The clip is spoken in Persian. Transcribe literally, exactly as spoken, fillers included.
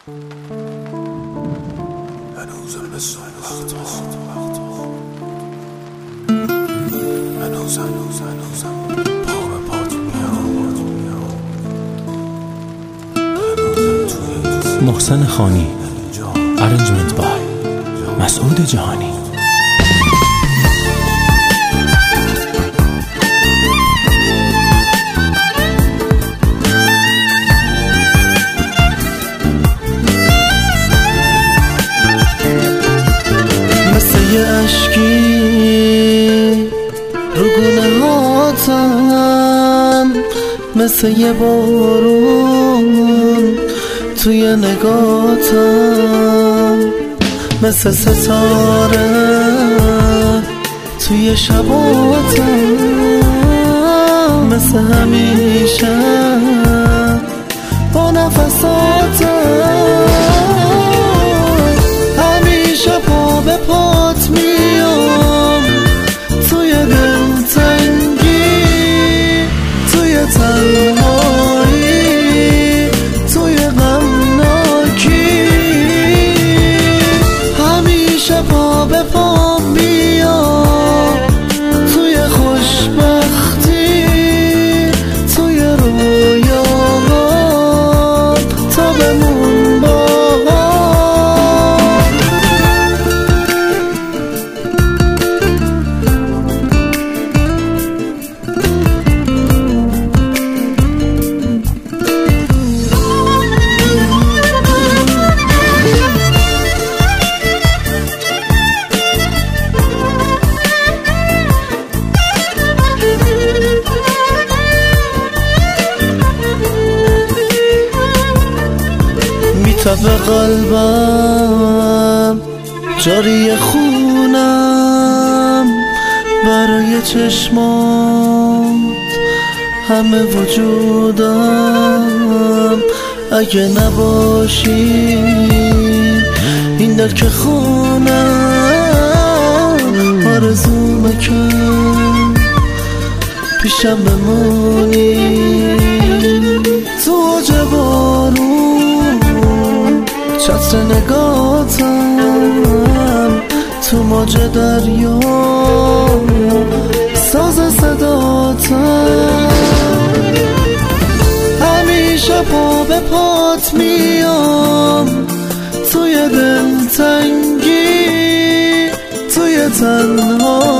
هنوزم مثل وقتا هنوزم هنوزم پا به پات میام محسن خانی ارنجمنت بای مسعود جهانی. یه عشقی رو گونه هاتم، مثل یه بارون توی نگاتم، مثل ستاره توی شباتم، مثل همیشه با نفساتم، همیشه پا به پات میام، توی دلتنگی، توی تنهایی، توی غمناکی، همیشه پا به پا میام، توی خوشبختی، توی رویاها تا بمون با تب قلبم جاری خونم، برای چشمات همه وجودم، اگه نباشی این در که خونم، آرزومه که پیشم بمونی، تو اوج بارون چتر نگاتم، تو موج دریا ساز صداتم، همیشه پا به پات میام، توی دلتنگی، توی تنها